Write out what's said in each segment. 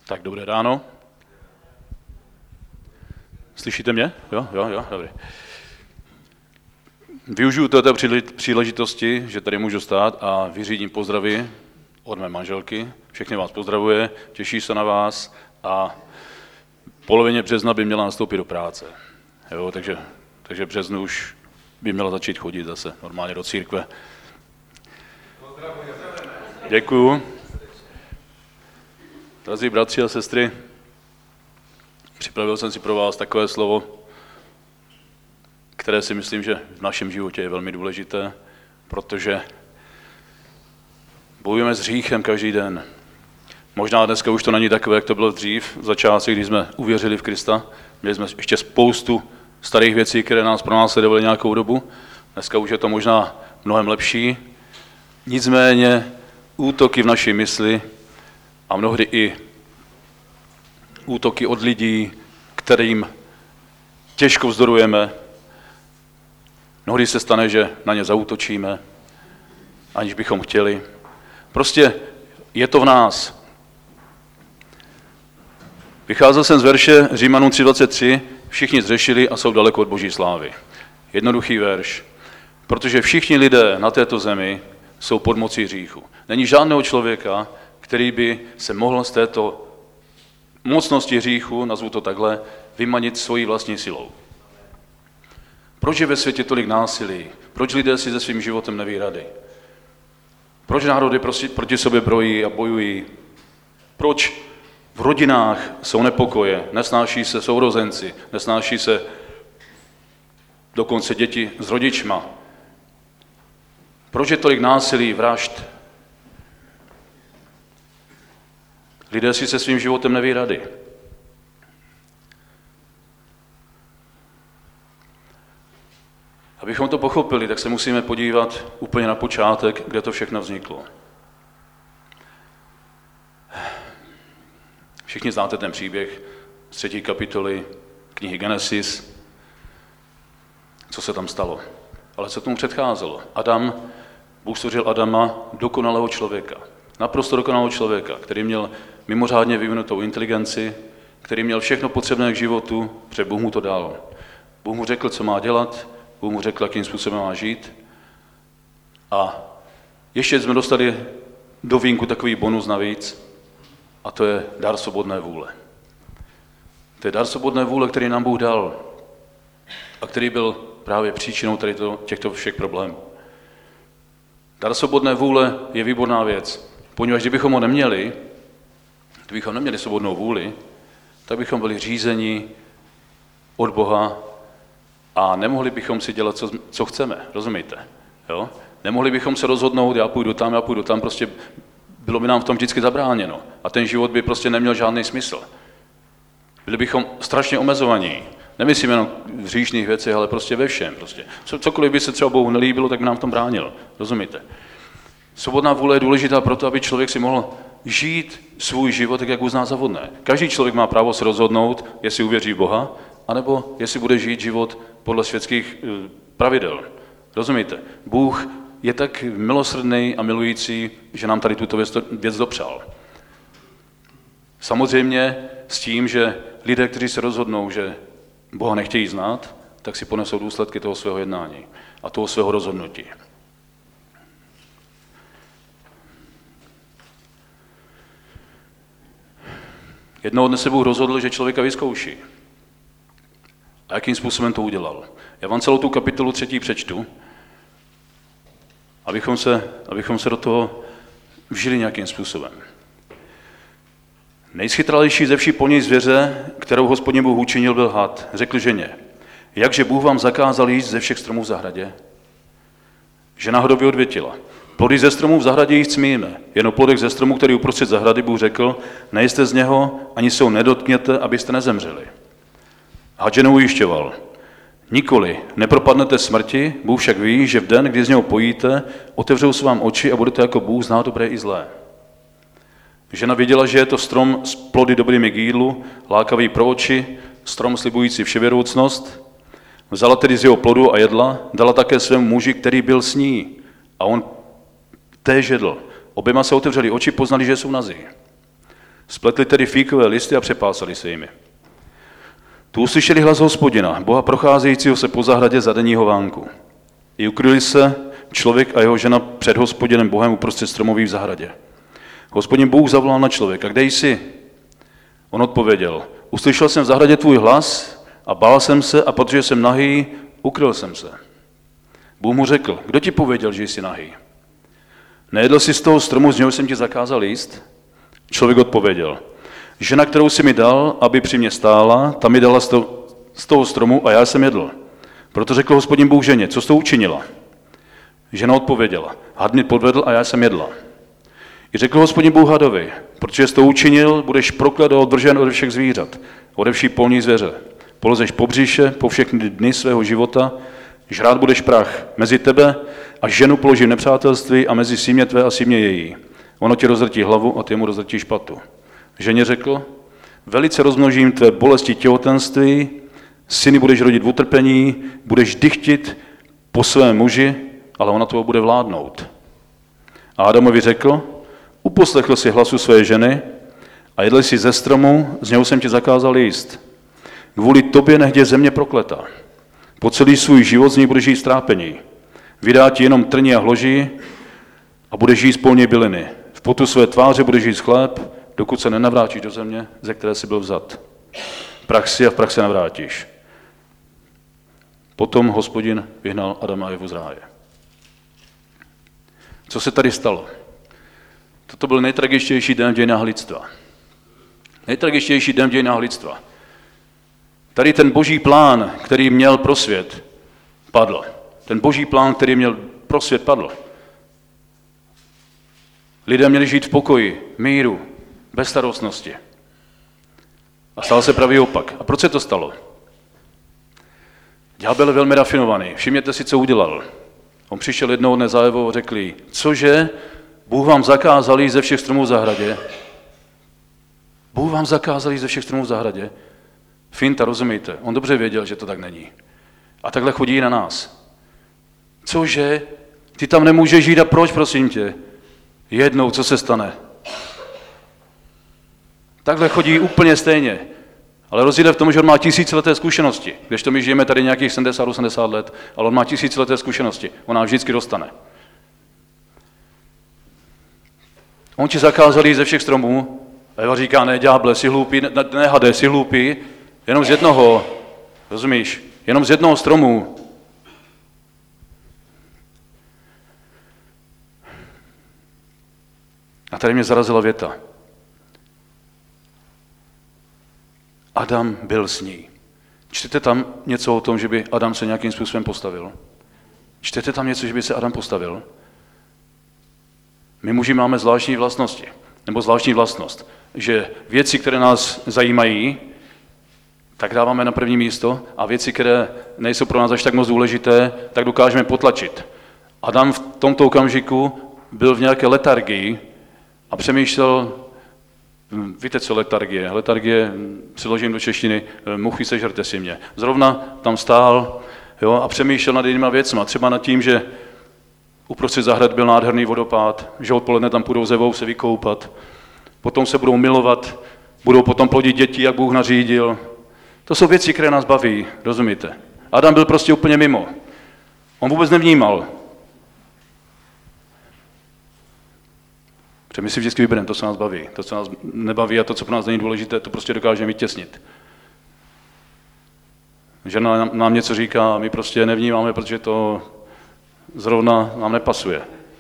Tak dobré ráno. Slyšíte mě? Jo, dobrý. Využiju této příležitosti, že tady můžu stát a vyřídím pozdravy od mé manželky. Všechny vás pozdravuje, těší se na vás a v polovině března by měla nastoupit do práce. Jo, takže v březnu už by měla začít chodit zase normálně do církve. Děkuju. Drazí bratři a sestry, připravil jsem si pro vás takové slovo, které si myslím, že v našem životě je velmi důležité, protože bojujeme s hříchem každý den. Možná dneska už to není takové, jak to bylo dřív, v začátcích, když jsme uvěřili v Krista. Měli jsme ještě spoustu starých věcí, které nás pronásledovaly nějakou dobu. Dneska už je to možná mnohem lepší. Nicméně útoky v naší mysli a mnohdy i útoky od lidí, kterým těžko vzdorujeme. Mnohdy se stane, že na ně zaútočíme, aniž bychom chtěli. Prostě je to v nás. Vycházel jsem z verše Římanům 3:23, všichni zřešili a jsou daleko od Boží slávy. Jednoduchý verš. Protože všichni lidé na této zemi jsou pod mocí hříchu. Není žádného člověka, který by se mohl z této mocnosti hříchu, nazvu to takhle, vymanit svojí vlastní silou. Proč je ve světě tolik násilí? Proč lidé si se svým životem neví rady? Proč národy proti sobě brojí a bojují? Proč v rodinách jsou nepokoje, nesnáší se sourozenci, nesnáší se dokonce děti s rodičma? Proč je tolik násilí, vražd? Lidé si se svým životem neví rady. Abychom to pochopili, tak se musíme podívat úplně na počátek, kde to všechno vzniklo. Všichni znáte ten příběh z 3. kapitoly knihy Genesis, co se tam stalo. Ale co tomu předcházelo? Bůh stvořil Adama, dokonalého člověka. Naprosto dokonalého člověka, který měl mimořádně vyvinutou inteligenci, který měl všechno potřebné k životu, protože Bůh mu to dal. Bůh mu řekl, co má dělat, Bůh mu řekl, jakým způsobem má žít. A ještě jsme dostali do vínku takový bonus navíc, a to je dar svobodné vůle. To je dar svobodné vůle, který nám Bůh dal a který byl právě příčinou těchto všech problémů. Dar svobodné vůle je výborná věc, poněvadž kdybychom ho neměli, kdybychom neměli svobodnou vůli, tak bychom byli řízeni od Boha a nemohli bychom si dělat, co chceme, rozumíte? Jo? Nemohli bychom se rozhodnout, já půjdu tam, prostě bylo by nám v tom vždycky zabráněno a ten život by prostě neměl žádný smysl. Byli bychom strašně omezovaní. Nemyslím jenom v hříšných věcech, ale prostě ve všem. Prostě. Cokoliv by se třeba Bohu nelíbilo, tak by nám v tom bránil. Rozumíte? Svobodná vůle je důležitá proto, aby člověk si mohl žít svůj život tak, jak uzná za vhodné. Každý člověk má právo se rozhodnout, jestli uvěří v Boha, anebo jestli bude žít život podle světských pravidel. Rozumíte? Bůh je tak milosrdný a milující, že nám tady tuto věc dopřál. Samozřejmě s tím, že lidé, kteří se rozhodnou, že Boha nechtějí znát, tak si ponesou důsledky toho svého jednání a toho svého rozhodnutí. Jednoho dne se Bůh rozhodl, že člověka vyzkouší. A jakým způsobem to udělal? Já vám celou tu kapitolu 3. přečtu, abychom se do toho vžili nějakým způsobem. Nejschytralejší ze vší polní zvěře, kterou Hospodin Bůh učinil, byl had. Řekl ženě, jakže Bůh vám zakázal jíst ze všech stromů v zahradě? Žena hodově odvětila, plody ze stromů v zahradě jíst smíme, jen o plodech ze stromu, který uprostřed zahrady Bůh řekl, nejste z něho, ani se ho nedotkněte, abyste nezemřeli. Had ženu ujišťoval, nikoli, nepropadnete smrti, Bůh však ví, že v den, kdy z něho pojíte, otevřou se vám oči a budete jako Bůh znát dobré i zlé. Žena věděla, že je to strom s plody dobrými k jídlu, lákavý pro oči, strom slibující vševěroucnost. Vzala tedy z jeho plodu a jedla, dala také svému muži, který byl s ní. A on též jedl. Oběma se otevřeli oči, poznali, že jsou nazí. Spletli tedy fíkové listy a přepásali se jimi. Tu uslyšeli hlas Hospodina, Boha procházejícího se po zahradě za denního vánku. I ukryli se člověk a jeho žena před Hospodinem Bohem uprostřed stromoví v zahradě. Hospodin Bůh zavolal na člověka, kde jsi? On odpověděl, uslyšel jsem v zahradě tvůj hlas a bál jsem se a protože jsem nahý, ukryl jsem se. Bůh mu řekl, kdo ti pověděl, že jsi nahý? Nejedl jsi z toho stromu, z něho jsem ti zakázal jíst? Člověk odpověděl, žena, kterou jsi mi dal, aby při mě stála, ta mi dala z toho stromu a já jsem jedl. Proto řekl Hospodin Bůh ženě, co jsi to učinila? Žena odpověděla, had mě podvedl a já jsem jedla. I řekl Hospodin Bůh hadovi, protože jsi to učinil, budeš proklet a odvržen ode všech zvířat, ode vší polní zvěře. Polezeš po břiše po všechny dny svého života, žrát budeš prach mezi tebe a ženu položím nepřátelství a mezi símě tvé a símě její. Ono ti rozrtí hlavu a ty mu rozrtí špatu. Ženě řekl, velice rozmnožím tvé bolesti těhotenství, syny budeš rodit v utrpení, budeš dychtit po svém muži, ale ona toho bude vládnout. A Adamovi řekl, uposlechl si hlasu své ženy a jedl si ze stromu, z něho jsem ti zakázal jíst. Kvůli tobě nehď země prokletá. Po celý svůj život z ní budeš žít trápení. Vydá ti jenom trní a hloží a budeš žít z polní byliny. V potu své tváře budeš žít chléb, dokud se nenavrátíš do země, ze které jsi byl vzat. Prach si a v prach se navrátíš. Potom Hospodin vyhnal Adama a Evu z ráje. Co se tady stalo? Toto byl nejtragičtější den v dějinách lidstva. Nejtragičtější den v dějinách lidstva. Tady ten boží plán, který měl pro svět, padl. Ten boží plán, který měl pro svět, padl. Lidé měli žít v pokoji, míru, bezstarostnosti. A stal se pravý opak. A proč se to stalo? Ďábel je velmi rafinovaný. Všimněte si, co udělal. On přišel jednoho dne za Evou a řekl jí, cože, Bůh vám zakázal jít ze všech stromů v zahradě? Bůh vám zakázal jít ze všech stromů v zahradě? Finta, rozumíte? On dobře věděl, že to tak není. A takhle chodí i na nás. Cože? Ty tam nemůžeš žít a proč, prosím tě? Jednou, co se stane? Takhle chodí úplně stejně. Ale rozdíl je v tom, že on má tisícileté zkušenosti. Kdežto my žijeme tady nějakých 70-80 let, ale on má tisícileté zkušenosti. On nás vždycky dostane. On ti zakázal jít ze všech stromů. A Eva říká, ne, ďáble, jsi hloupý, ne, hade, jsi hloupý. Jenom z jednoho, rozumíš? Jenom z jednoho stromu. A tady mě zarazila věta. Adam byl s ní. Čtete tam něco o tom, že by Adam se nějakým způsobem postavil? Čtete tam něco, že by se Adam postavil? My muži máme zvláštní vlastnosti, nebo zvláštní vlastnost, že věci, které nás zajímají, tak dáváme na první místo a věci, které nejsou pro nás až tak moc důležité, tak dokážeme potlačit. Adam v tomto okamžiku byl v nějaké letargii a přemýšlel, víte, co letargie? Letargie, přeložím do češtiny, muchy sežerte si mě. Zrovna tam stál, jo, a přemýšlel nad jinýma věcma, třeba nad tím, že uprostřed zahrad byl nádherný vodopád, že odpoledne tam půjdou s Evou se vykoupat, potom se budou milovat, budou potom plodit děti, jak Bůh nařídil. To jsou věci, které nás baví, rozumíte? Adam byl prostě úplně mimo. On vůbec nevnímal. Protože my si vždycky vybereme to, co nás baví. To, co nás nebaví a to, co pro nás není důležité, to prostě dokážeme vytěsnit. Žena nám něco říká a my prostě nevnímáme, protože to zrovna nám nepasuje.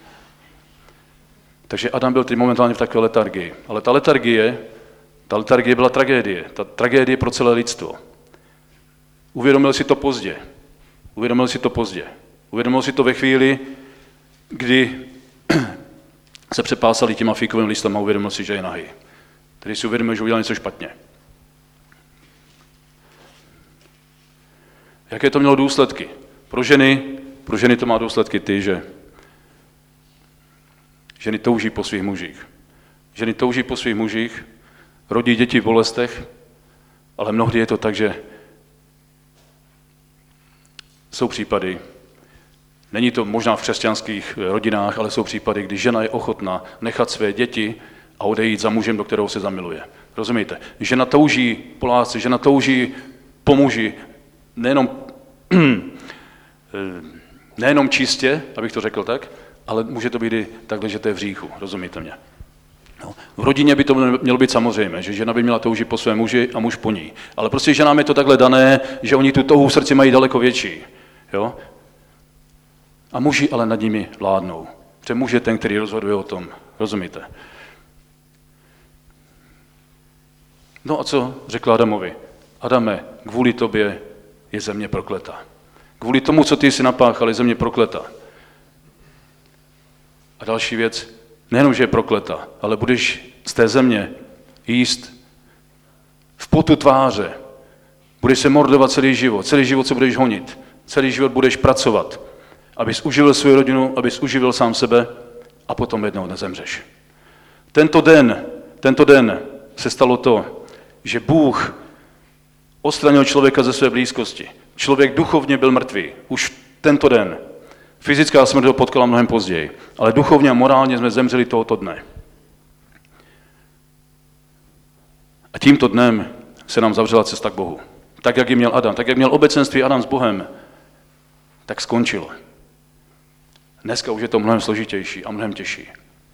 Takže Adam byl teď momentálně v takové letargii. Ale ta letargie byla tragédie. Ta tragédie pro celé lidstvo. Uvědomil si to pozdě. Uvědomil si to ve chvíli, kdy se přepásali těma fíkovým listem a uvědomil si, že je nahý. Tedy si uvědomil, že udělal něco špatně. Jaké to mělo důsledky? Pro ženy to má důsledky ty, že ženy touží po svých mužích. Ženy touží po svých mužích, rodí děti v bolestech, ale mnohdy je to tak, že jsou případy, není to možná v křesťanských rodinách, ale jsou případy, kdy žena je ochotná nechat své děti a odejít za mužem, do kterého se zamiluje. Rozumíte? Žena touží po lásce, žena touží po muži, nejenom čistě, abych to řekl tak, ale může to být i takhle, že to je v hříchu. Rozumíte mě? No. V rodině by to mělo být samozřejmé, že žena by měla toužit po svém muži a muž po ní. Ale prostě ženám je to takhle dané, že oni tu touhu v srdci mají daleko větší. Jo? A muži ale nad nimi vládnou. Protože muž je ten, který rozhoduje o tom. Rozumíte? No a co řekl Adamovi? Adame, kvůli tobě je země prokletá. Kvůli tomu, co ty jsi napáchal, je země prokletá. A další věc, nejenom, že je prokletá, ale budeš z té země jíst v potu tváře. Budeš se mordovat celý život se budeš honit, celý život budeš pracovat, abys uživil svou rodinu, abys uživil sám sebe a potom jednou nezemřeš. Tento den se stalo to, že Bůh odstranil člověka ze své blízkosti. Člověk duchovně byl mrtvý. Už tento den. Fyzická smrt ho potkala mnohem později, ale duchovně a morálně jsme zemřeli tohoto dne. A tímto dnem se nám zavřela cesta k Bohu. Tak, jak ji měl Adam, tak, jak měl obecenství Adam s Bohem, tak skončilo. Dneska už je to mnohem složitější a mnohem těžší.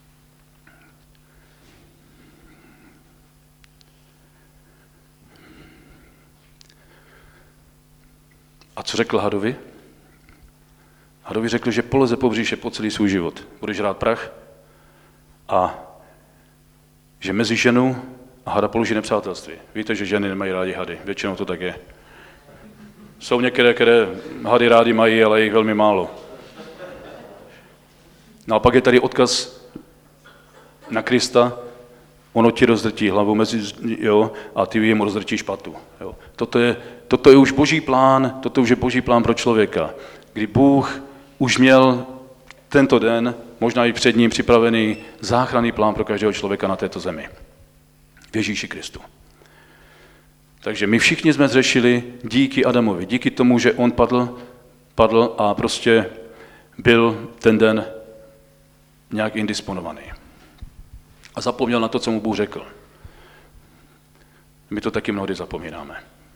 A co řekl hadovi? Hadovi řekl, že poleze po břiše po celý svůj život. Budeš rád prach a že mezi ženu a hada položí nepřátelství. Víte, že ženy nemají rádi hady. Většinou to tak je. Jsou některé, které hady rádi mají, ale jich velmi málo. No a pak je tady odkaz na Krista. Ono ti rozdrtí hlavu a ty jemu rozdrtíš patu. Jo. Toto je už boží plán, toto už je boží plán pro člověka. Kdy Bůh už měl tento den, možná i před ním připravený záchranný plán pro každého člověka na této zemi. V Ježíši Kristu. Takže my všichni jsme zřešili díky Adamovi, díky tomu, že on padl a prostě byl ten den nějak indisponovaný. A zapomněl na to, co mu Bůh řekl. My to taky mnohdy zapomínáme.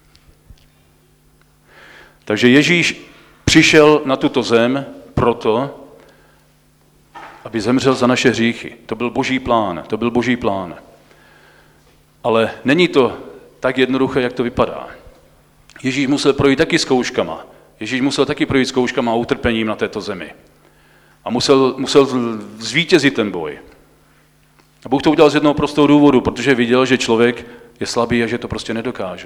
Takže Ježíš přišel na tuto zem proto, aby zemřel za naše hříchy. To byl boží plán. Ale není to tak jednoduché, jak to vypadá. Ježíš musel projít taky zkouškama. Ježíš musel taky projít zkouškama a utrpením na této zemi. A musel zvítězit ten boj. A Bůh to udělal z jednoho prostého důvodu, protože viděl, že člověk je slabý a že to prostě nedokáže.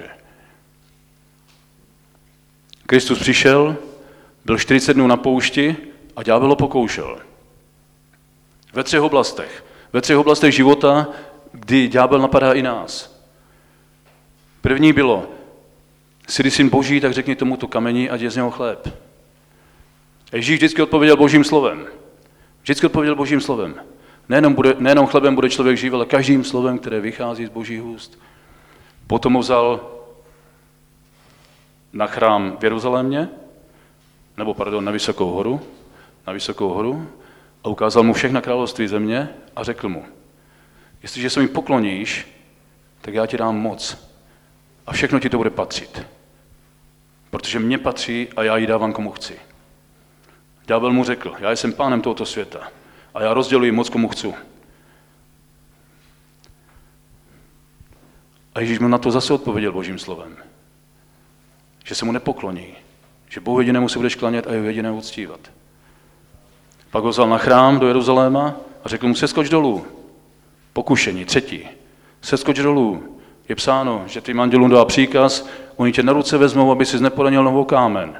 Kristus přišel, byl 40 dnů na poušti a ďábel ho pokoušel. Ve 3 oblastech. Ve 3 oblastech života, kdy ďábel napadá i nás. První bylo, jsi syn Boží, tak řekni tomuto kameni, ať je z něho chléb. A Ježíš vždycky odpověděl Božím slovem. Nejenom chlebem bude člověk živ, ale každým slovem, které vychází z Božích úst. Potom ho vzal na chrám v Jeruzalémě, na vysokou horu a ukázal mu všechna království země a řekl mu, jestliže se mi pokloníš, tak já ti dám moc a všechno ti to bude patřit. Protože mně patří a já ji dávám komu chci. Ďábel mu řekl, já jsem pánem tohoto světa a já rozděluji moc komu chci. A Ježíš mu na to zase odpověděl Božím slovem. Že se mu nepokloní, že Bohu jedinému se budeš klanět a jeho jediného uctívat. Pak ho vzal na chrám do Jeruzaléma a řekl mu, seskoč dolů. Pokušení, 3. Seskoč dolů. Je psáno, že tvým andělům dá příkaz, oni tě na ruce vezmou, aby si neporanil nohou kámen.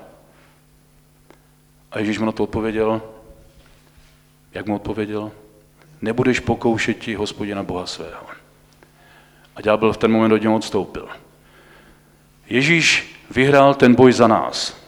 A Ježíš mu na to odpověděl, jak mu odpověděl? Nebudeš pokoušet Hospodina Boha svého. A ďábel v ten moment od něho odstoupil. Ježíš vyhrál ten boj za nás.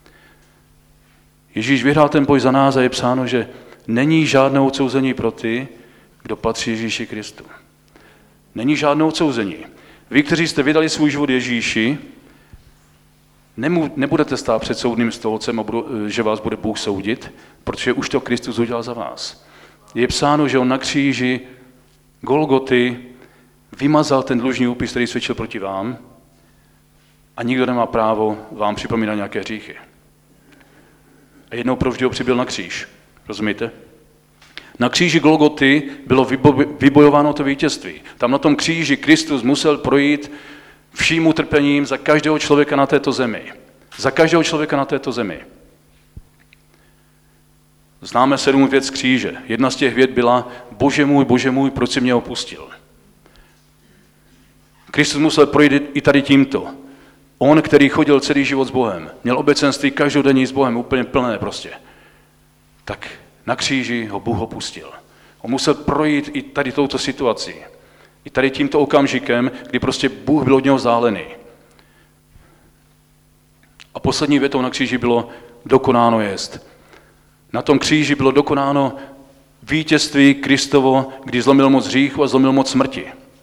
A je psáno, že není žádné odsouzení pro ty, kdo patří Ježíši Kristu. Není žádné odsouzení. Vy, kteří jste vydali svůj život Ježíši, nebudete stát před soudným stolcem, že vás bude Bůh soudit, protože už to Kristus udělal za vás. Je psáno, že on na kříži Golgoty vymazal ten dlužný úpis, který svědčil proti vám a nikdo nemá právo vám připomínat nějaké hříchy. A jednou provždy ho přibyl na kříž. Rozumíte? Na kříži Golgoty bylo vybojováno to vítězství. Tam na tom kříži Kristus musel projít vším utrpením za každého člověka na této zemi. Za každého člověka na této zemi. Známe 7 vět z kříže. Jedna z těch vět byla: Bože můj, proč jsi mě opustil? Kristus musel projít i tady tímto. On, který chodil celý život s Bohem, měl obecenství každodenní s Bohem, úplně plné prostě. Tak na kříži ho Bůh opustil. On musel projít i tady touto situací. I tady tímto okamžikem, kdy prostě Bůh byl od něho vzdálený. A poslední větou na kříži bylo: dokonáno jest. Na tom kříži bylo dokonáno vítězství Kristovo, kdy zlomil moc hříchu a zlomil moc smrti.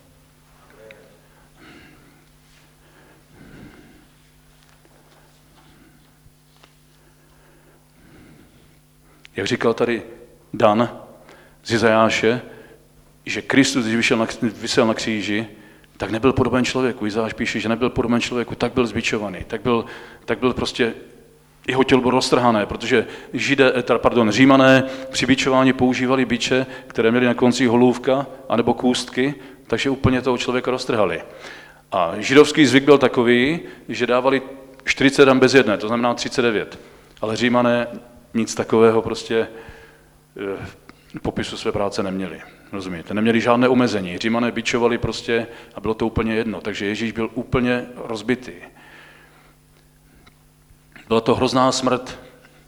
Jak říkal tady Dan z Izajáše, že Kristus, když visel na kříži, tak nebyl podoben člověku. Izajáš píše, že nebyl podoben člověku, tak byl zbičovaný, tak byl prostě, jeho tělo bylo roztrhané, protože Římané při bičování používali biče, které měly na konci holůvka anebo kůstky, takže úplně toho člověka roztrhali. A židovský zvyk byl takový, že dávali 40 ran bez jedné, to znamená 39. Ale Římané nic takového prostě v popisu své práce neměli. Rozumíte? Neměli žádné omezení. Římané bičovali prostě a bylo to úplně jedno. Takže Ježíš byl úplně rozbitý. Byla to hrozná smrt.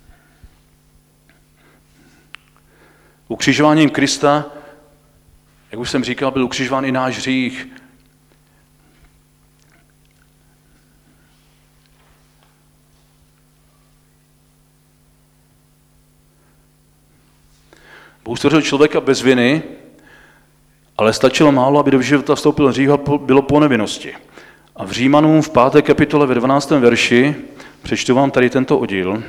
Ukřižováním Krista, jak už jsem říkal, byl ukřižován i náš hřích. Bůh stvořil člověka bez viny, ale stačilo málo, aby do života vstoupil hřích a bylo po nevinnosti. A v Římanům v 5. kapitole ve 12. verši přečtu vám tady tento oddíl.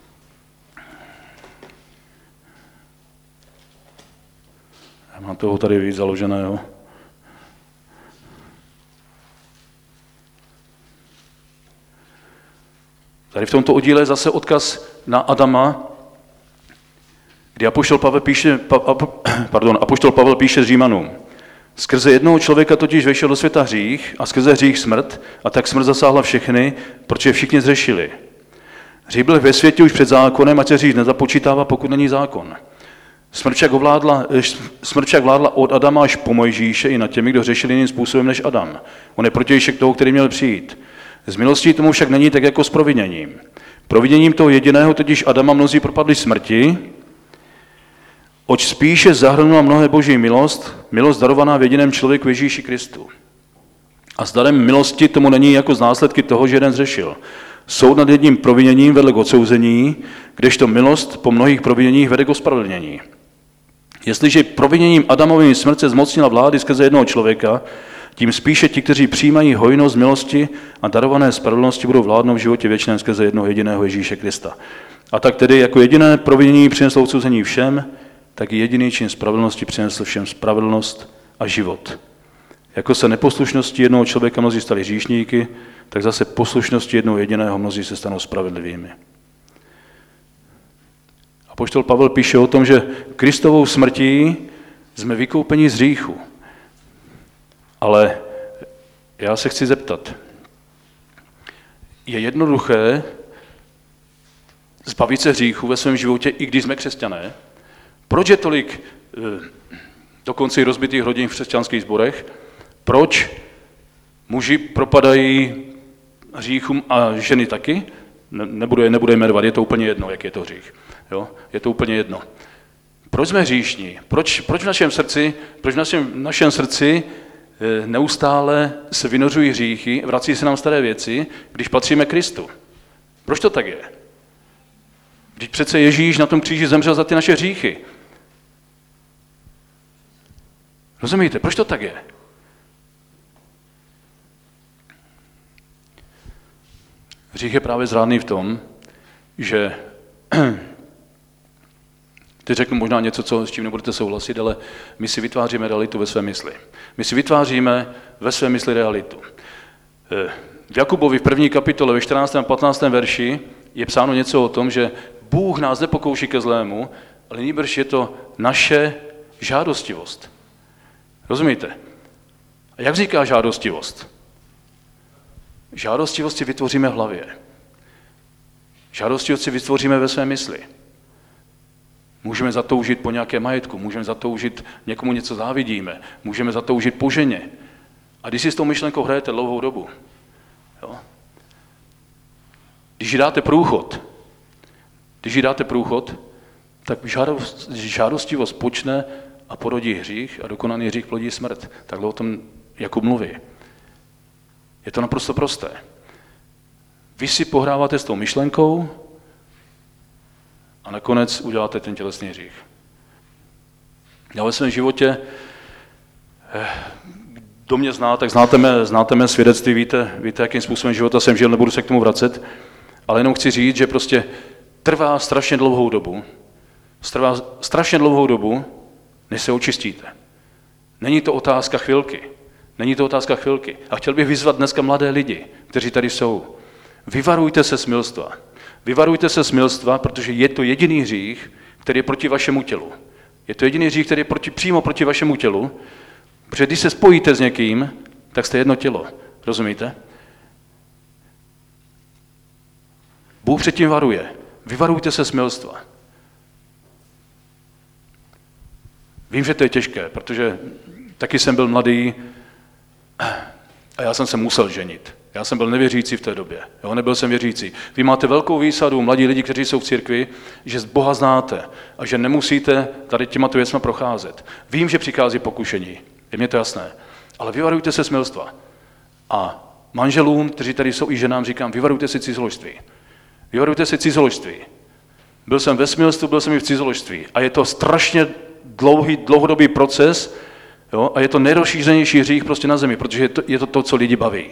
Já mám toho tady víc založeného. Tady v tomto oddíle je zase odkaz na Adama, kdy apoštol Pavel píše Římanům: skrze jednoho člověka totiž vešel do světa hřích a skrze hřích smrt, a tak smrt zasáhla všechny, protože všichni zřešili. Hřích byl ve světě už před zákonem, ať se hřích nezapočítává, pokud není zákon. Smrt však vládla od Adama až po Mojžíše i na těmi, kdo řešili jiným způsobem než Adam. On je protějšek toho, který měl přijít. Z milostí tomu však není tak jako s proviněním. Proviněním toho jediného totiž Adama mnozí propadli smrti, oč spíše zahrnula mnohé boží milost darovaná v jediném člověku Ježíši Kristu. A s darem milosti tomu není jako z následky toho, že jeden zřešil. Soud nad jedním proviněním vedl k odsouzení, kdežto milost po mnohých proviněních vede k ospravedlnění. Jestliže proviněním Adamovým smrt se zmocnila vlády skrze jednoho člověka, tím spíše ti, kteří přijímají hojnost milosti a darované spravedlnosti, budou vládnout v životě věčném skrze jednoho jediného Ježíše Krista. A tak tedy jako jediné provinění přineslo odsouzení všem, tak i jediný čin spravedlnosti přinesl všem spravedlnost a život. Jako se neposlušností jednoho člověka mnozí stali hříšníky, tak zase poslušností jednoho jediného mnozí se stanou spravedlivými. Apoštol Pavel píše o tom, že Kristovou smrtí jsme vykoupeni z hříchu. Ale já se chci zeptat, je jednoduché zbavit se hříchu ve svém životě, i když jsme křesťané? Proč je tolik dokonce i rozbitých rodin v křesťanských sborech? Proč muži propadají hříchům a ženy taky? Nebudu je jmenovat, je to úplně jedno, jak je to hřích. Jo? Je to úplně jedno. Proč jsme hříšní? Proč v našem srdci neustále se vynořují hříchy, vrací se nám staré věci, když patříme Kristu? Proč to tak je? Vždyť přece Ježíš na tom kříži zemřel za ty naše hříchy. Rozumíte, proč to tak je? Hřích je právě zrádný v tom, že Teď řeknu možná něco, s čím nebudete souhlasit, ale my si vytváříme realitu ve své mysli. My si vytváříme ve své mysli realitu. V Jakubovi v 1. kapitole ve 14. a 15. verši je psáno něco o tom, že Bůh nás nepokouší ke zlému, ale nýbrž je to naše žádostivost. Rozumíte? A jak říká žádostivost? Žádostivost si vytvoříme v hlavě. Žádostivost si vytvoříme ve své mysli. Můžeme zatoužit po nějaké majetku, můžeme zatoužit, někomu něco závidíme, můžeme zatoužit po ženě. A když si s tou myšlenkou hrajete dlouhou dobu, jo? Když jí dáte průchod, tak žádostivost počne a porodí hřích a dokonaný hřích plodí smrt. Takhle o tom Jakub mluví. Je to naprosto prosté. Vy si pohráváte s tou myšlenkou a nakonec uděláte ten tělesný hřích. Já ve svém životě, kdo mě zná, tak znáte mé svědectví, víte, jakým způsobem života jsem žil, nebudu se k tomu vracet, ale jenom chci říct, že prostě trvá strašně dlouhou dobu, než se očistíte. Není to otázka chvilky. A chtěl bych vyzvat dneska mladé lidi, kteří tady jsou. Vyvarujte se smilstva. Vyvarujte se smilstva, protože je to jediný hřích, který je proti vašemu tělu. Je to jediný hřích, který je přímo proti vašemu tělu, protože když se spojíte s někým, tak jste jedno tělo. Rozumíte? Bůh předtím varuje. Vyvarujte se smilstva. Vím, že to je těžké, protože taky jsem byl mladý a já jsem se musel ženit. Já jsem byl nevěřící v té době, jo? Nebyl jsem věřící. Vy máte velkou výsadu, mladí lidi, kteří jsou v církvi, že Boha znáte a že nemusíte tady těmato věcmi procházet. Vím, že přichází pokušení, je mně to jasné, ale vyvarujte se smilstva. A manželům, kteří tady jsou, i ženám říkám, vyvarujte si cizoložství. Vyvarujte si cizoložství. Byl jsem ve smilstvu, byl jsem i v cizoložství. A je to strašně dlouhodobý proces, jo? A je to nejrozšířenější hřích prostě na zemi, protože je to, co lidi baví.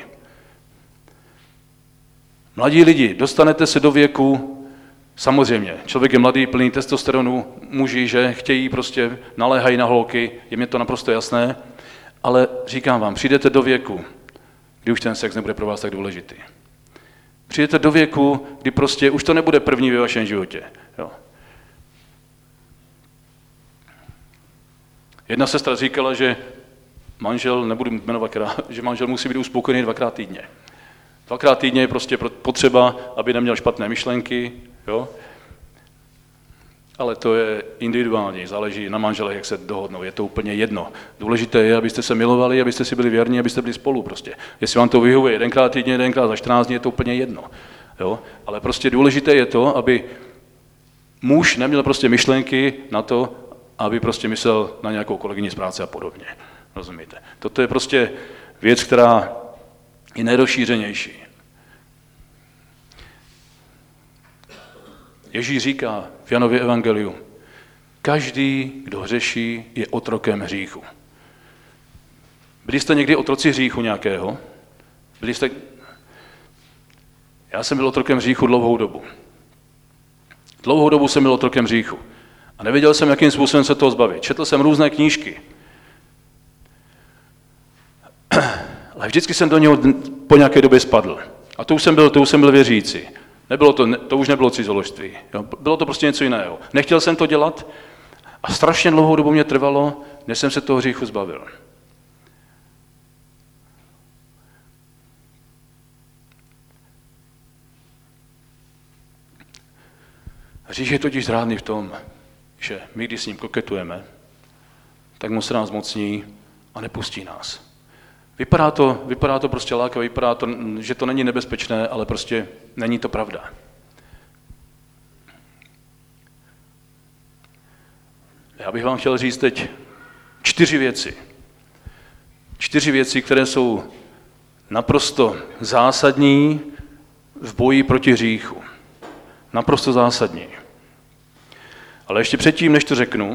Mladí lidi, dostanete se do věku, samozřejmě, člověk je mladý, plný testosteronu, muži, že chtějí prostě, naléhají na holky, je mi to naprosto jasné, ale říkám vám, přijdete do věku, kdy už ten sex nebude pro vás tak důležitý. Přijdete do věku, kdy prostě už to nebude první ve vašem životě. Jo. Jedna sestra říkala, že manžel, nebudu jmenovat, že manžel musí být uspokojený 2krát týdně. 2krát týdně je prostě potřeba, aby neměl špatné myšlenky, jo? Ale to je individuální, záleží na manželech, jak se dohodnou, je to úplně jedno. Důležité je, abyste se milovali, abyste si byli věrní, abyste byli spolu prostě. Jestli vám to vyhovuje 1krát týdně, 1krát za 14 dní, je to úplně jedno. Jo? Ale prostě důležité je to, aby muž neměl prostě myšlenky na to, aby prostě myslel na nějakou kolegyni z práce a podobně. Rozumíte? Toto je prostě věc, která je nejrozšířenější. Ježíš říká v Janově evangeliu, každý, kdo hřeší, je otrokem hříchu. Byli jste někdy otroci hříchu nějakého? Já jsem byl otrokem hříchu dlouhou dobu. Dlouhou dobu jsem byl otrokem hříchu. A nevěděl jsem, jakým způsobem se toho zbavit. Četl jsem různé knížky. Ale vždycky jsem do něho po nějaké době spadl. A to už jsem byl věřící. To už nebylo cizoložství. Bylo to prostě něco jiného. Nechtěl jsem to dělat a strašně dlouhou dobu mě trvalo, než jsem se toho hříchu zbavil. Hřích je totiž zrádný v tom, že my, když s ním koketujeme, tak mu se nás mocní a nepustí nás. Vypadá to prostě lákavě, vypadá to, že to není nebezpečné, ale prostě není to pravda. Já bych vám chtěl říct teď 4 věci. 4 věci, které jsou naprosto zásadní v boji proti hříchu. Naprosto zásadní. Ale ještě předtím, než to řeknu,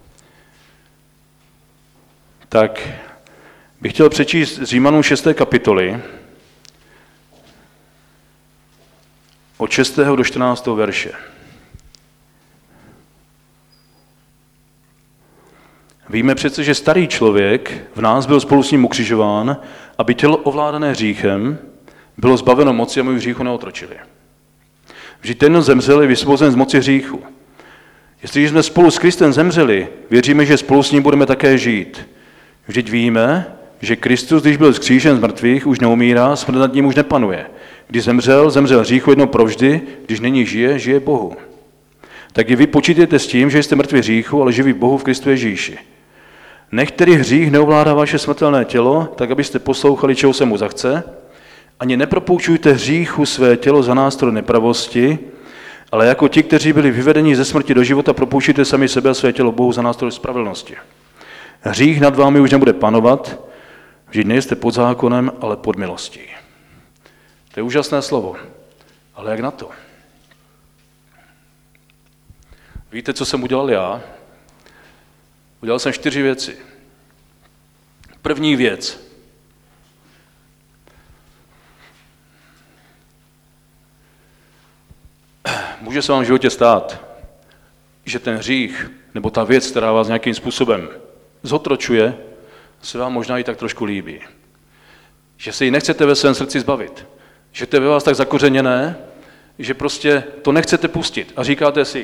tak bych chtěl přečíst z Římanům 6. kapitoly od 6. do 14. verše. Víme přece, že starý člověk v nás byl spolu s ním ukřižován, aby tělo ovládané hříchem bylo zbaveno moci a my hříchu neotročili. Vždyť ten zemřel je vysvobozen z moci hříchu. Jestliže jsme spolu s Kristem zemřeli, věříme, že spolu s ním budeme také žít. Vždyť víme, že Kristus, když byl vzkříšen z mrtvých, už neumírá, smrt nad ním už nepanuje. Když zemřel hříchu jednou provždy, když nyní žije Bohu. Tak i vy počítejte s tím, že jste mrtví hříchu, ale živí Bohu v Kristu Ježíši. Nech tedy hřích neovládá vaše smrtelné tělo, tak abyste poslouchali, čeho se mu zachce, ani nepropoučujte hříchu své tělo za nástroj nepravosti, ale jako ti, kteří byli vyvedeni ze smrti do života, propoučujte sami sebe a své tělo Bohu za nástroj spravedlnosti. Hřích nad vámi už nebude panovat, vždyť nejste pod zákonem, ale pod milostí. To je úžasné slovo, ale jak na to? Víte, co jsem udělal já? Udělal jsem 4 věci. První věc. Může se vám v životě stát, že ten hřích, nebo ta věc, která vás nějakým způsobem zotročuje, se vám možná i tak trošku líbí. Že se ji nechcete ve svém srdci zbavit. Že to je ve vás tak zakořeněné, že prostě to nechcete pustit. A říkáte si,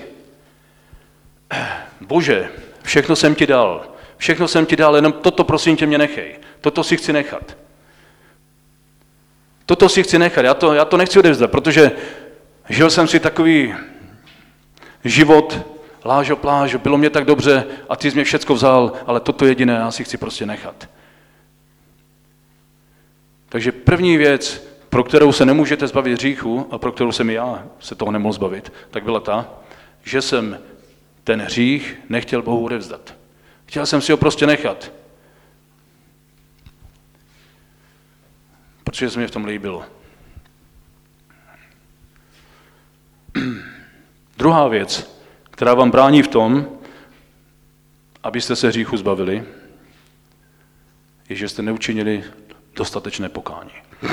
Bože, všechno jsem ti dal, jenom toto prosím tě mě nechej. Toto si chci nechat. Já to nechci odevzdat, protože žil jsem si takový život, lážo plážo, bylo mě tak dobře a ty jsi mě všecko vzal, ale toto jediné já si chci prostě nechat. Takže první věc, pro kterou se nemůžete zbavit hříchu a pro kterou jsem i já se toho nemohl zbavit, tak byla ta, že jsem ten hřích nechtěl Bohu odevzdat. Chtěl jsem si ho prostě nechat. Protože se mi v tom líbilo. Druhá věc, která vám brání v tom, abyste se hříchu zbavili, je, že jste neučinili dostatečné pokání.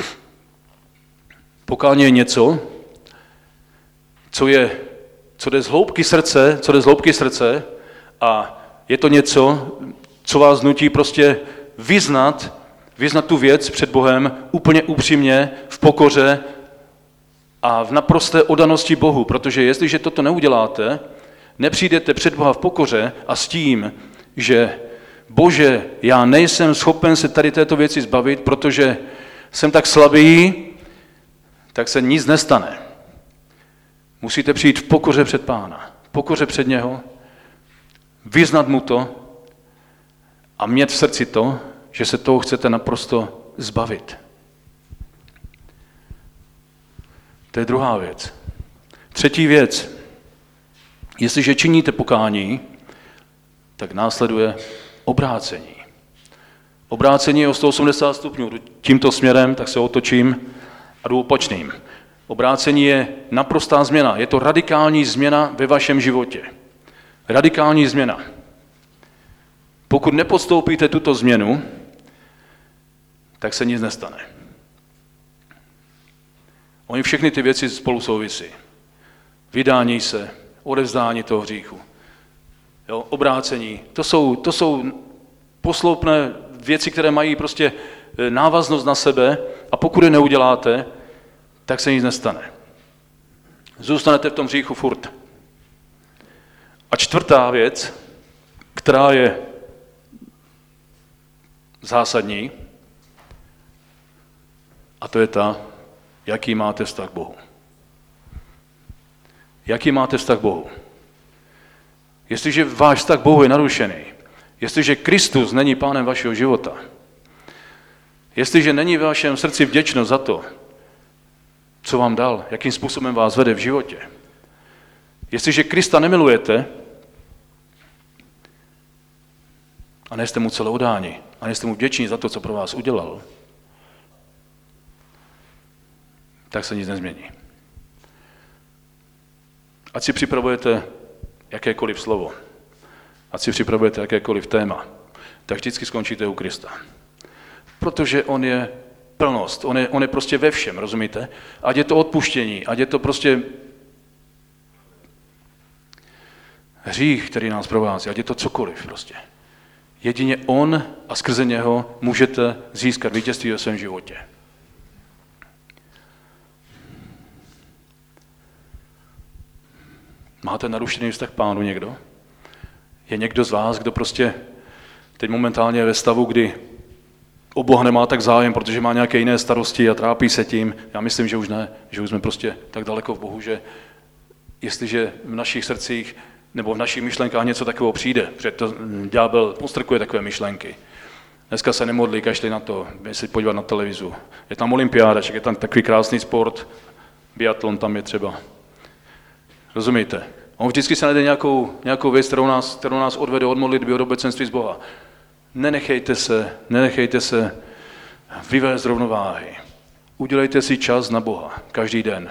Pokání je něco, co jde z hloubky srdce a je to něco, co vás nutí prostě vyznat tu věc před Bohem úplně upřímně, v pokoře a v naprosté oddanosti Bohu, protože jestliže toto neuděláte, nepřijdete před Boha v pokoře a s tím, že Bože, já nejsem schopen se tady této věci zbavit, protože jsem tak slabý, tak se nic nestane. Musíte přijít v pokoře před Pána, v pokoře před něho, vyznat mu to a mít v srdci to, že se toho chcete naprosto zbavit. To je druhá věc. Třetí věc. Jestliže činíte pokání, tak následuje obrácení. Obrácení je o 180 stupňů. Jdu tímto směrem, tak se otočím a jdu opačným. Obrácení je naprostá změna. Je to radikální změna ve vašem životě. Radikální změna. Pokud nepodstoupíte tuto změnu, tak se nic nestane. Oni všechny ty věci spolu souvisí. Vydání se, odevzdání toho hříchu, obrácení. To jsou posloupné věci, které mají prostě návaznost na sebe a pokud je neuděláte, tak se nic nestane. Zůstanete v tom hříchu furt. A čtvrtá věc, která je zásadní, a to je ta, jaký máte vztah k Bohu. Jaký máte vztah k Bohu? Jestliže váš vztah k Bohu je narušený, jestliže Kristus není pánem vašeho života, jestliže není ve vašem srdci vděčnost za to, co vám dal, jakým způsobem vás vede v životě, jestliže Krista nemilujete a nejste mu celé oddáni a nejste mu vděční za to, co pro vás udělal, tak se nic nezmění. Ať si připravujete jakékoliv slovo, ať si připravujete jakékoliv téma, tak vždycky skončíte u Krista. Protože on je plnost, on je prostě ve všem, rozumíte? Ať je to odpuštění, ať je to prostě hřích, který nás provází, ať je to cokoliv prostě. Jedině on a skrze něho můžete získat vítězství ve svém životě. Máte narušený vztah k Pánu někdo? Je někdo z vás, kdo prostě teď momentálně je ve stavu, kdy o Boha nemá tak zájem, protože má nějaké jiné starosti a trápí se tím? Já myslím, že už ne, že už jsme prostě tak daleko v Bohu, že jestliže v našich srdcích nebo v našich myšlenkách něco takového přijde, protože to ďábel postrkuje takové myšlenky. Dneska se nemodlí, kašli na to, si podívat na televizu. Je tam olympiáda, je tam takový krásný sport, biatlon tam je třeba. Rozumíte? On vždycky se najde nějakou věc, kterou nás odvede od modlitby, od obecenství z Boha. Nenechejte se vyvést z rovnováhy. Udělejte si čas na Boha každý den.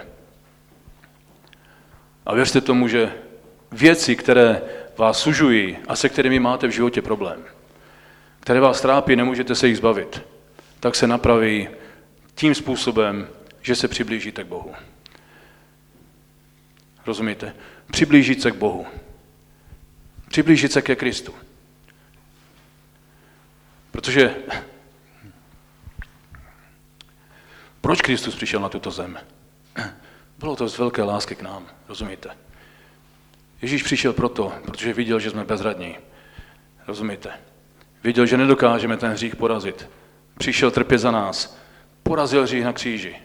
A věřte tomu, že věci, které vás sužují a se kterými máte v životě problém, které vás trápí, nemůžete se jich zbavit, tak se napraví tím způsobem, že se přiblížíte k Bohu. Rozumíte? Přiblížit se k Bohu. Přiblížit se ke Kristu. Protože proč Kristus přišel na tuto zem? Bylo to z velké lásky k nám, rozumíte? Ježíš přišel protože viděl, že jsme bezradní. Rozumíte? Viděl, že nedokážeme ten hřích porazit. Přišel trpět za nás. Porazil hřích na kříži.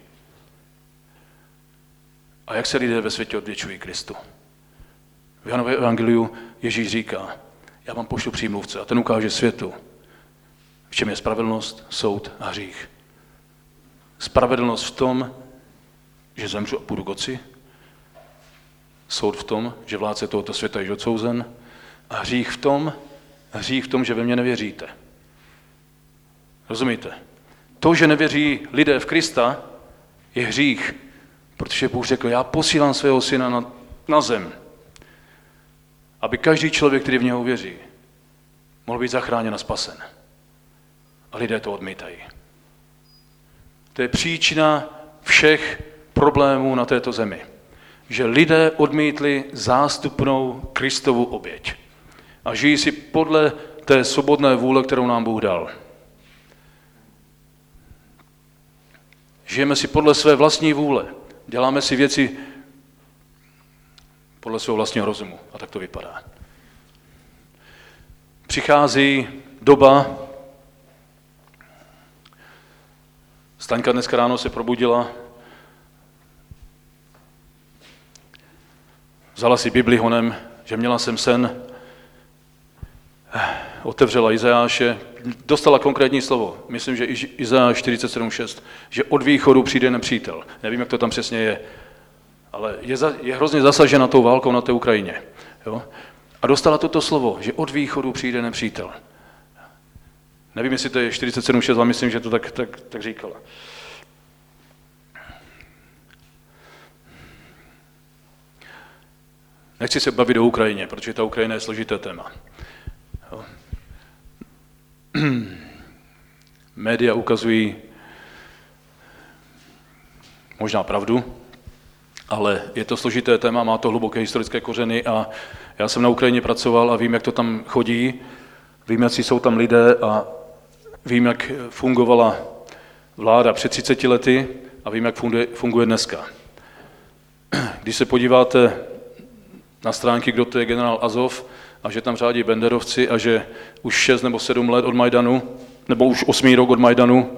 A jak se lidé ve světě odvětšují Kristu? V Janově evangeliu Ježíš říká, já vám pošlu přímluvce a ten ukáže světu, v čem je spravedlnost, soud a hřích. Spravedlnost v tom, že zemřu a půjdu k Otci. Soud v tom, že vládce tohoto světa je odsouzen. A hřích v tom, že ve mě nevěříte. Rozumíte? To, že nevěří lidé v Krista, je hřích, protože Bůh řekl, já posílám svého syna na zem, aby každý člověk, který v něho věří, mohl být zachráněn a spasen. A lidé to odmítají. To je příčina všech problémů na této zemi. Že lidé odmítli zástupnou Kristovu oběť. A žijí si podle té svobodné vůle, kterou nám Bůh dal. Žijeme si podle své vlastní vůle. Děláme si věci podle svého vlastního rozumu. A tak to vypadá. Přichází doba. Staňka dneska ráno se probudila. Vzala si Bibli honem, že měla jsem sen. Otevřela Izajáše. Dostala konkrétní slovo. Myslím, že Izajáš 47:6. Že od východu přijde nepřítel. Nevím, jak to tam přesně je. Ale je hrozně zasažena tou válkou na té Ukrajině. Jo? A dostala toto slovo, že od východu přijde nepřítel. Nevím, jestli to je 47:6, ale myslím, že to tak říkala. Nechci se bavit o Ukrajině, protože ta Ukrajina je složité téma. Jo. Média ukazují možná pravdu, ale je to složité téma, má to hluboké historické kořeny a já jsem na Ukrajině pracoval a vím, jak to tam chodí, vím, jak jsou tam lidé a vím, jak fungovala vláda před 30 lety a vím, jak funguje dneska. Když se podíváte na stránky, kdo to je generál Azov a že tam řádí banderovci a že už 6 nebo 7 let od Majdanu, nebo už 8. rok od Majdanu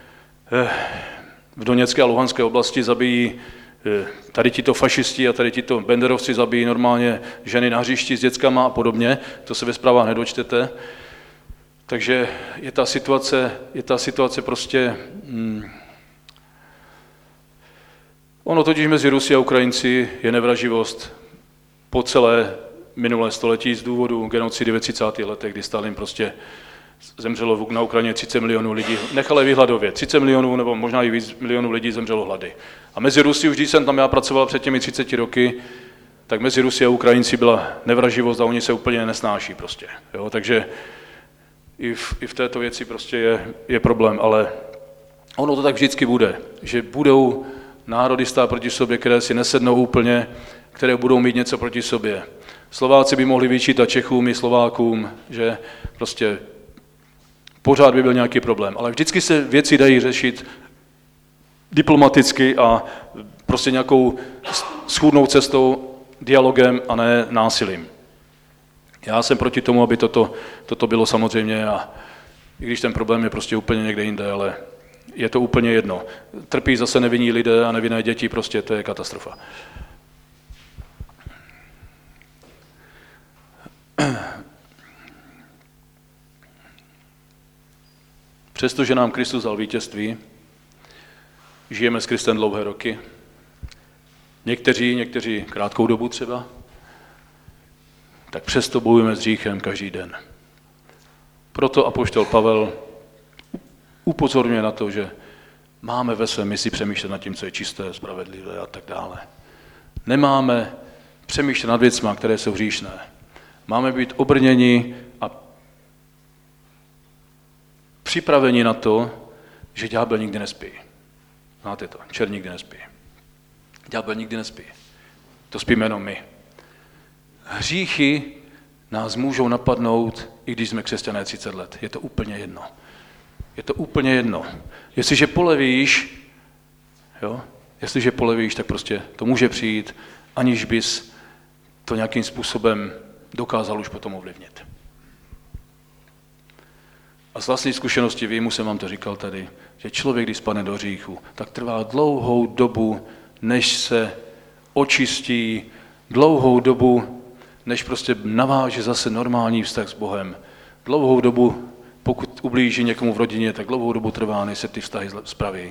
v Doněcké a Luhanské oblasti zabijí tady tito fašisti a tady tito banderovci zabijí normálně ženy na hřišti s dětskama a podobně, to se ve zprávách nedočtete. Takže je ta situace prostě... Ono totiž mezi Rusy a Ukrajinci je nevraživost po celé minulé století z důvodu genocidy ve 30. letech, kdy Stalin prostě zemřelo na Ukrajině 30 milionů lidí, nechali vyhladovět. 30 milionů nebo možná i víc milionů lidí zemřelo hlady. A mezi Rusy, už když jsem tam já pracoval před těmi 30 roky, tak mezi Rusy a Ukrajinci byla nevraživost a oni se úplně nesnáší prostě. Jo? Takže i v této věci prostě je problém, ale ono to tak vždycky bude, že budou národy stát proti sobě, které si nesednou úplně, které budou mít něco proti sobě. Slováci by mohli vyčítat Čechům i Slovákům, že prostě pořád by byl nějaký problém. Ale vždycky se věci dají řešit diplomaticky a prostě nějakou schůdnou cestou, dialogem a ne násilím. Já jsem proti tomu, aby toto bylo samozřejmě, a i když ten problém je prostě úplně někde jinde, ale je to úplně jedno. Trpí zase nevinní lidé a nevinné děti, prostě to je katastrofa. Přestože nám Kristus dal vítězství, žijeme s Kristem dlouhé roky, někteří krátkou dobu třeba, tak přesto bojujeme s hříchem každý den. Proto apoštol Pavel upozorňuje na to, že máme ve své mysli přemýšlet nad tím, co je čisté, spravedlivé a tak dále. Nemáme přemýšlet nad věcmi, které jsou hříšné. Máme být obrněni a připraveni na to, že ďábel nikdy nespí. Znáte to, čert nikdy nespí. Ďábel nikdy nespí. To spíme jenom my. Hříchy nás můžou napadnout, i když jsme křesťané 30 let. Je to úplně jedno. Je to úplně jedno. Jestliže polevíš, tak prostě to může přijít, aniž bys to nějakým způsobem dokázal už potom ovlivnit. A z vlastní zkušenosti vím, jsem vám to říkal tady, že člověk, když spadne do hříchu, tak trvá dlouhou dobu, než se očistí, dlouhou dobu, než prostě naváže zase normální vztah s Bohem. Dlouhou dobu, pokud ublíží někomu v rodině, tak dlouhou dobu trvá, než se ty vztahy spraví.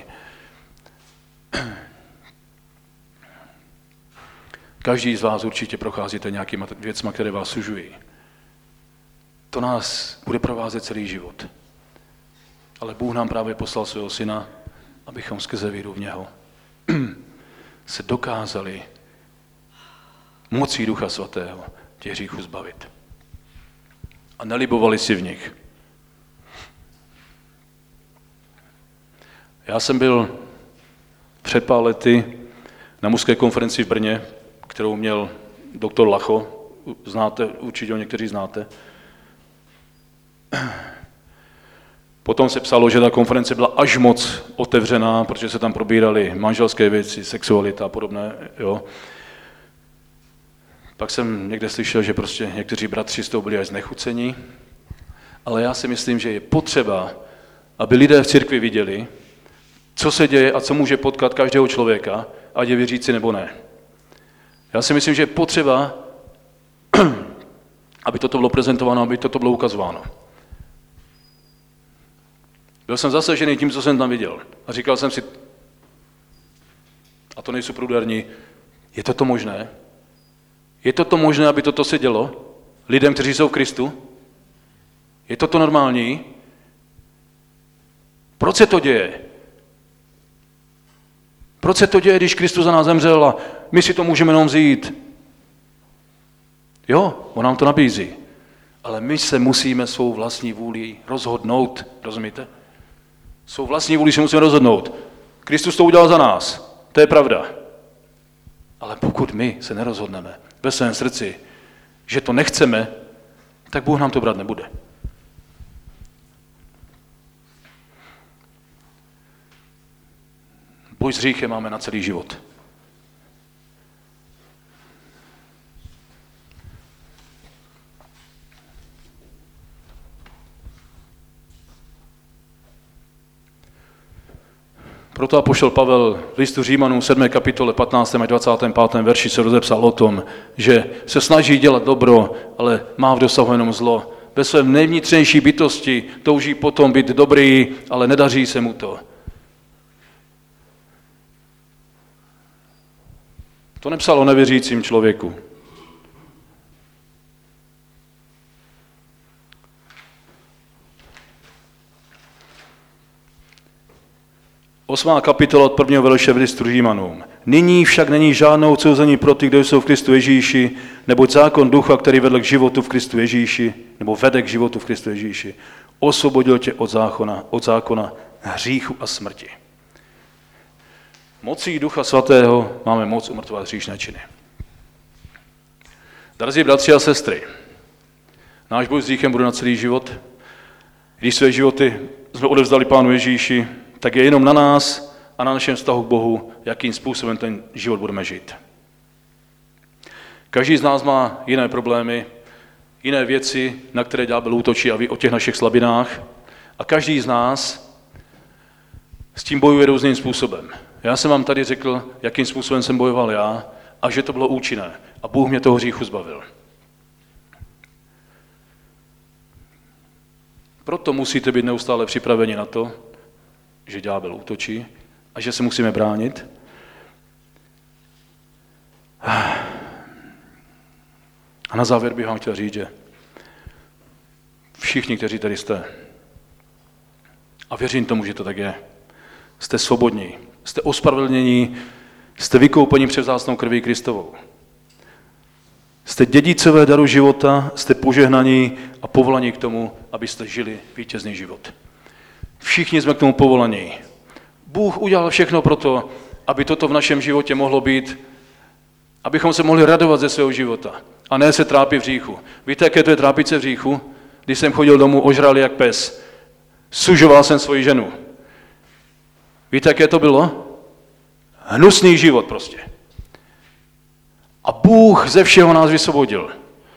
Každý z vás určitě procházíte nějakými věcmi, které vás sužují. To nás bude provázet celý život. Ale Bůh nám právě poslal svého syna, abychom skrze víru v něho se dokázali mocí Ducha Svatého těch hříchů zbavit. A nelibovali si v nich. Já jsem byl před pár lety na mužské konferenci v Brně, kterou měl doktor Lacho. Znáte, určitě ho někteří znáte. Potom se psalo, že ta konference byla až moc otevřená, protože se tam probíraly manželské věci, sexualita a podobné. Jo. Pak jsem někde slyšel, že prostě někteří bratři z toho byli až znechucení, ale já si myslím, že je potřeba, aby lidé v církvi viděli, co se děje a co může potkat každého člověka, ať je věřící nebo ne. Já si myslím, že je potřeba, aby toto bylo prezentováno, aby toto bylo ukazováno. Byl jsem zasažený tím, co jsem tam viděl. A říkal jsem si, a to nejsou průderní, je toto možné? Je toto možné, aby toto se dělo lidem, kteří jsou v Kristu? Je toto normální? Proč se to děje? Proč se to děje, když Kristus za nás zemřel a my si to můžeme jenom vzít? Jo, on nám to nabízí. Ale my se musíme svou vlastní vůli rozhodnout, rozumíte? Svou vlastní vůli se musíme rozhodnout. Kristus to udělal za nás, to je pravda. Ale pokud my se nerozhodneme ve svém srdci, že to nechceme, tak Bůh nám to brát nebude. Boj s hříchem máme na celý život. Proto apoštol Pavel v listu Římanům 7. kapitole 15. a 25. verši se rozepsal o tom, že se snaží dělat dobro, ale má v dosahu jenom zlo. Ve svém nejvnitřnější bytosti touží potom být dobrý, ale nedaří se mu to. To nepsal o nevěřícím člověku. 8. kapitola od 1. verše v listu Římanům. Nyní však není žádnou odsouzení pro ty, kdo jsou v Kristu Ježíši, neboť zákon ducha, který vedl k životu v Kristu Ježíši, nebo vede k životu v Kristu Ježíši, osvobodil tě od zákona hříchu a smrti. Mocí Ducha Svatého máme moc umrtvovat hříšné činy. Drazí bratři a sestry, náš boj s hříchem bude na celý život Když své životy jsme odevzdali Pánu Ježíši, tak je jenom na nás a na našem vztahu k Bohu, jakým způsobem ten život budeme žít. Každý z nás má jiné problémy, jiné věci, na které ďábel útočí a ví o těch našich slabinách. A každý z nás s tím bojuje různým způsobem. Já jsem vám tady řekl, jakým způsobem jsem bojoval já a že to bylo účinné. A Bůh mě toho hříchu zbavil. Proto musíte být neustále připraveni na to, že ďábel útočí a že se musíme bránit. A na závěr bych vám chtěl říct, že všichni, kteří tady jste, a věřím tomu, že to tak je, jste svobodní, jste ospravedlnění, jste vykoupeni převzácnou krví Kristovou. Jste dědicové daru života, jste požehnaní a povolaní k tomu, abyste žili vítězný život. Všichni jsme k tomu povolaní. Bůh udělal všechno pro to, aby toto v našem životě mohlo být, abychom se mohli radovat ze svého života a ne se trápit v hříchu. Víte, jaké to je trápit se v hříchu? Když jsem chodil domů ožralý jak pes, sužoval jsem svoji ženu. Víte, jaké to bylo? Hnusný život prostě. A Bůh ze všeho nás vysvobodil.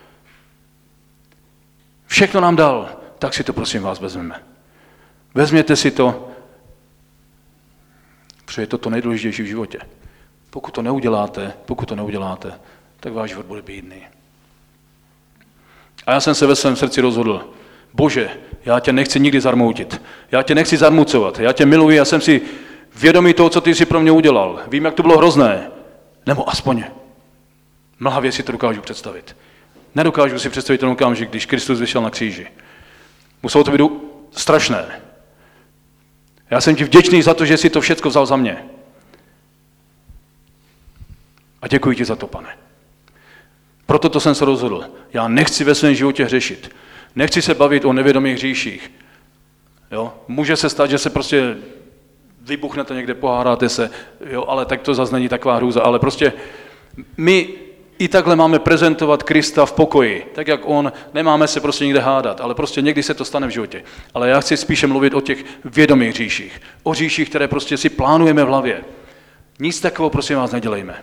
Všechno nám dal, tak si to prosím vás vezmeme. Vezměte si to, protože je to nejdůležitější v životě. Pokud to neuděláte, tak váš život bude bídný. A já jsem se ve svém srdci rozhodl, Bože, já tě nechci nikdy zarmoutit, já tě nechci zarmucovat, já tě miluji, já jsem si vědomý toho, co ty jsi pro mě udělal. Vím, jak to bylo hrozné, nebo aspoň mnoha věcí to dokážu představit. Nedokážu si představit ten okamžik, když Kristus vyšel na kříži. Muselo to být strašné. Já jsem ti vděčný za to, že jsi to všecko vzal za mě. A děkuji ti za to, Pane. Proto to jsem se rozhodl. Já nechci ve svém životě hřešit. Nechci se bavit o nevědomých hříších. Jo? Může se stát, že se prostě vybuchnete někde, pohádáte se, jo? Ale tak to zase není taková hrůza. Ale prostě my i takhle máme prezentovat Krista v pokoji, tak jak on, nemáme se prostě někde hádat, ale prostě někdy se to stane v životě. Ale já chci spíše mluvit o těch vědomých hříších, o hříších, které prostě si plánujeme v hlavě. Nic takového prosím vás nedělejme.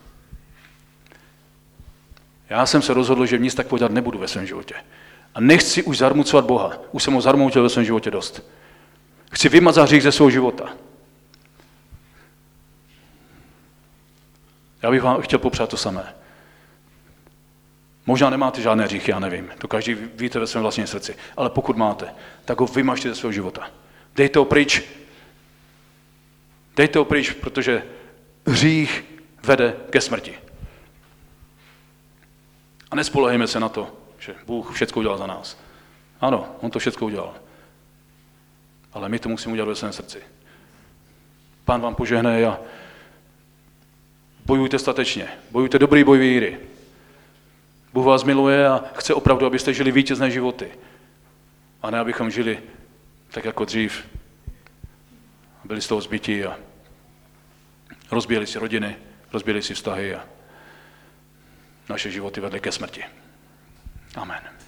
Já jsem se rozhodl, že nic takového dělat nebudu ve svém životě. A nechci už zarmucovat Boha. Už jsem ho zarmoutil ve svém životě dost. Chci vymazat hřích ze svého života. Já bych vám chtěl popřát to samé. Možná nemáte žádné hříchy, já nevím. To každý víte ve svém vlastním srdci. Ale pokud máte, tak ho vymažte ze svého života. Dejte ho pryč. Dejte ho pryč, protože hřích vede ke smrti. A nespolehejme se na to, že Bůh všechno udělal za nás. Ano, on to všechno udělal. Ale my to musíme udělat ve svém srdci. Pán vám požehne a bojujte statečně. Bojujte dobrý boj víry. Bůh vás miluje a chce opravdu, abyste žili vítězné životy. A ne, abychom žili tak jako dřív. Byli z toho zbytí a rozbíjeli si rodiny, rozbíjeli si vztahy a naše životy vedly ke smrti. Amen.